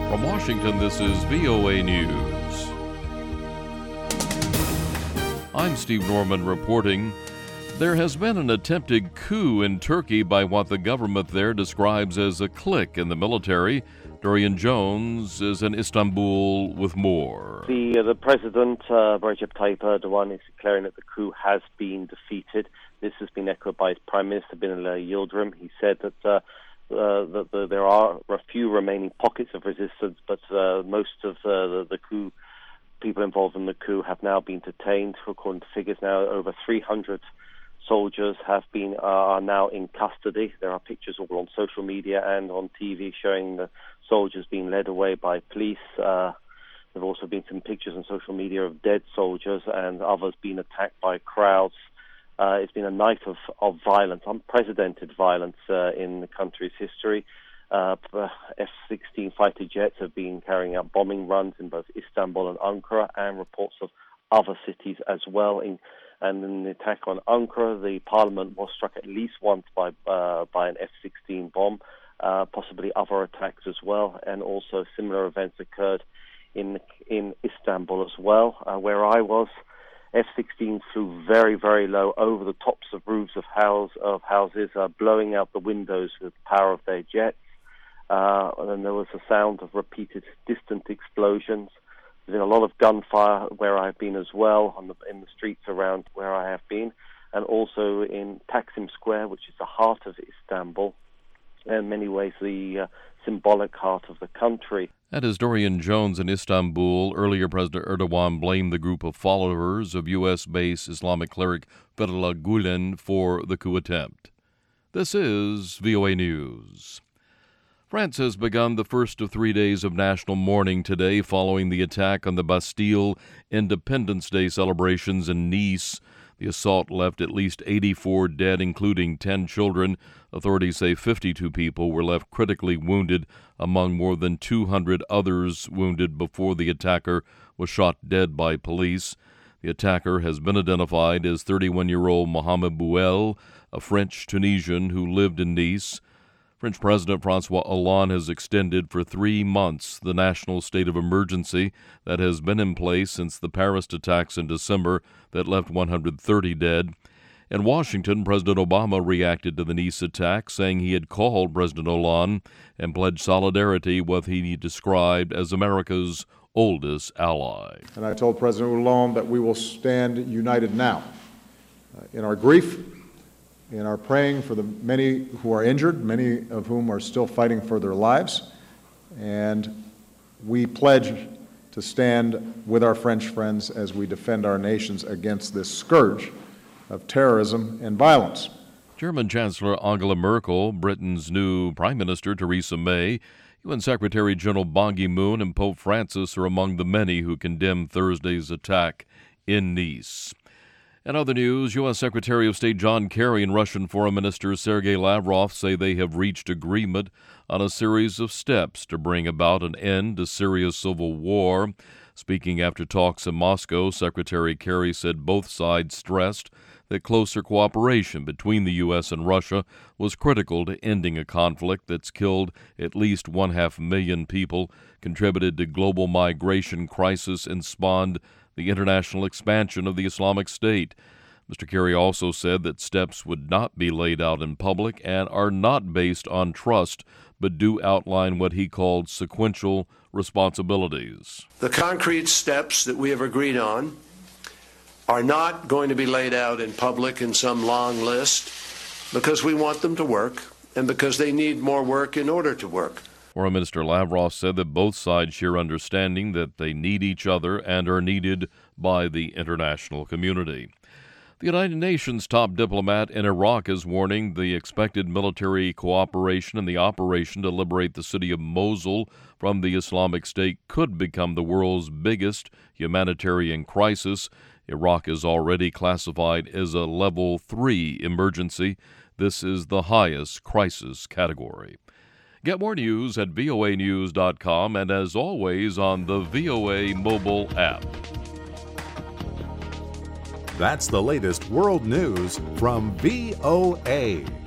From Washington, this is VOA News. I'm Steve Norman reporting. There has been an attempted coup in Turkey by what the government there describes as a clique in the military. Dorian Jones is in Istanbul with more. The president, Recep Tayyip Erdogan, is declaring that the coup has been defeated. This has been echoed by his Prime Minister, Binali Yildirim. He said that there are a few remaining pockets of resistance, but most of the coup people involved in the coup have now been detained. According to figures, now over 300 soldiers are now in custody. There are pictures all on social media and on TV showing the soldiers being led away by police. There have also been some pictures on social media of dead soldiers and others being attacked by crowds. It's been a night of violence, unprecedented violence in the country's history. F-16 fighter jets have been carrying out bombing runs in both Istanbul and Ankara, and reports of other cities as well. And in the attack on Ankara, the parliament was struck at least once by an F-16 bomb, possibly other attacks as well. And also similar events occurred in Istanbul as well, where I was. F-16 flew very, very low over the tops of roofs of houses, blowing out the windows with the power of their jets. And then there was a sound of repeated distant explosions. There's been a lot of gunfire where I've been as well, in the streets around where I have been, and also in Taksim Square, which is the heart of Istanbul, in many ways the symbolic heart of the country. That is Dorian Jones in Istanbul. Earlier, President Erdogan blamed the group of followers of U.S.-based Islamic cleric Fethullah Gulen for the coup attempt. This is VOA News. France has begun the first of 3 days of national mourning today following the attack on the Bastille Independence Day celebrations in Nice. The assault left at least 84 dead, including 10 children. Authorities say 52 people were left critically wounded, among more than 200 others wounded before the attacker was shot dead by police. The attacker has been identified as 31-year-old Mohamed Bouel, a French-Tunisian who lived in Nice. French President François Hollande has extended for 3 months the national state of emergency that has been in place since the Paris attacks in December that left 130 dead. In Washington, President Obama reacted to the Nice attack, saying he had called President Hollande and pledged solidarity with what he described as America's oldest ally. And I told President Hollande that we will stand united now in our grief, in our praying for the many who are injured, many of whom are still fighting for their lives, and we pledge to stand with our French friends as we defend our nations against this scourge of terrorism and violence. German Chancellor Angela Merkel, Britain's new Prime Minister Theresa May, UN Secretary General Ban Ki-moon, and Pope Francis are among the many who condemned Thursday's attack in Nice. In other news, U.S. Secretary of State John Kerry and Russian Foreign Minister Sergei Lavrov say they have reached agreement on a series of steps to bring about an end to Syria's civil war. Speaking after talks in Moscow, Secretary Kerry said both sides stressed that closer cooperation between the U.S. and Russia was critical to ending a conflict that's killed at least 500,000 people, contributed to global migration crisis, and spawned the international expansion of the Islamic State. Mr. Kerry also said that steps would not be laid out in public and are not based on trust, but do outline what he called sequential responsibilities. The concrete steps that we have agreed on are not going to be laid out in public in some long list because we want them to work and because they need more work in order to work. Foreign Minister Lavrov said that both sides share understanding that they need each other and are needed by the international community. The United Nations top diplomat in Iraq is warning the expected military cooperation in the operation to liberate the city of Mosul from the Islamic State could become the world's biggest humanitarian crisis. Iraq is already classified as a level 3 emergency. This is the highest crisis category. Get more news at voanews.com and, as always, on the VOA mobile app. That's the latest world news from VOA.